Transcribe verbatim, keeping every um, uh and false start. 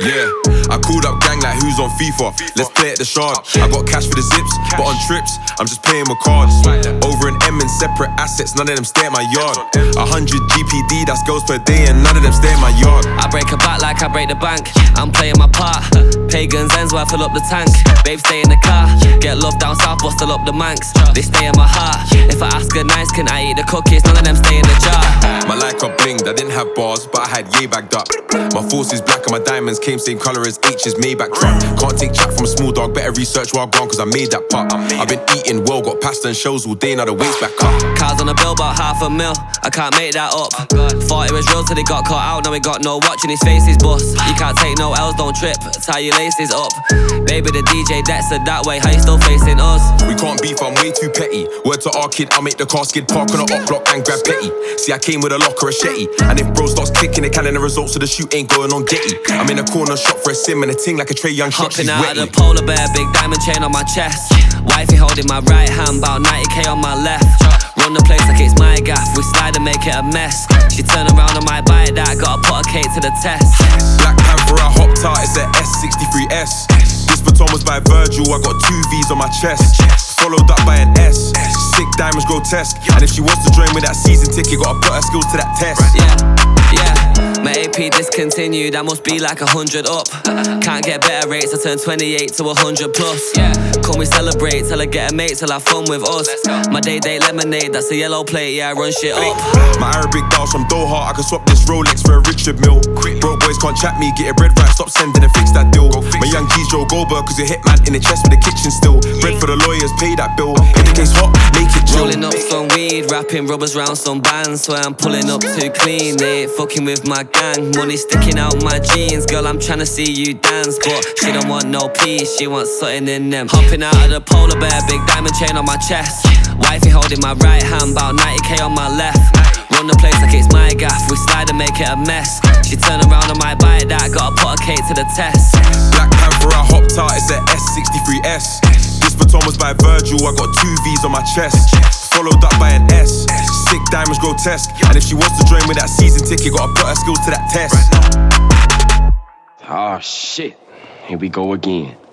Yeah, I called up gang like who's on FIFA. Let's play at the Shard. I got cash for the zips, but on trips, I'm just paying with cards. Over in M in separate assets, none of them stay at my yard. A hundred G P D, that's girls per day, and none of them stay at my yard. I break a back like I break the bank. I'm playing my part. Pagans ends where I fill up the tank. Babe, stay in the car. Get love down south, but still up the Manx. They stay in my heart. If I ask her nice, can I eat the cookies? None of them stay in the jar. My light got blinged, I didn't have bars, but I had yay bagged up. My force is black and my diamonds came same colour as H's Maybach truck. Can't take chat from a small dog, better research where I gone cause I made that pop. I've been eating well, got pasta and shows all day, now the weight's back up. Cars on the bill, about half a mil, I can't make that up. Thought it was real till they got caught out, now we got no watching his face is bust. You can't take no L's, don't trip, tie your laces up. Baby, the D J Dexter that way, how you still facing us? We can't beef, I'm way too petty. Word to our kid, I'll make the car skid, park on a hot block and grab petty. See, I came with a locker, a shetty, and if bro starts kicking it, can the results of the shoot ain't going on Getty. I'm in a corner shop for a sim and a ting like a Trey Young shot, she's Hopping out wetty. of the polar bear, big diamond chain on my chest. Wifey holding my right hand, about ninety K on my left. Run the place like it's my gaff, we slide and make it a mess. She turn around and might bite that, gotta put a cake to the test. Black Panther, I hopped out, it's a S sixty-three S. This baton was by Virgil, I got two V's on my chest. Followed up by an S, sick diamonds grotesque. And if she wants to join with that season ticket, gotta put her skills to that test. Yeah, yeah. My A P discontinued, I must be like a hundred up. Can't get better rates, I turn twenty-eight to a hundred plus. Can we celebrate, tell her get a mate, till have fun with us. My day day lemonade, that's a yellow plate, yeah I run shit up. My Arabic dolls from Doha, I can swap this Rolex for a Richard Mille. Broke boys can't chat me, get your bread right, stop sending and fix that deal. My young G's Joe Goldberg, cause you hit man in the chest with the kitchen still. Bread for the lawyers, pay that bill. If the case hot, make it chill. Rolling up some weed, wrapping rubbers round some bands. Swear I'm pulling up too clean, they ain't fucking with my gang. Money sticking out my jeans, girl I'm tryna see you dance. But she don't want no peace, she wants something in them. Hopping out of the polar bear, big diamond chain on my chest. Wifey holding my right hand, about ninety K on my left. Run the place like it's my gaff, we slide and make it a mess. She turn around and might bite that, gotta put a cake to the test. Black Panther, I hopped out, it's a S sixty-three S. This baton was by Virgil, I got two V's on my chest. Followed up by an S, sick diamonds grotesque. And if she wants to join with that season ticket, gotta put her skills to that test. Oh shit, here we go again.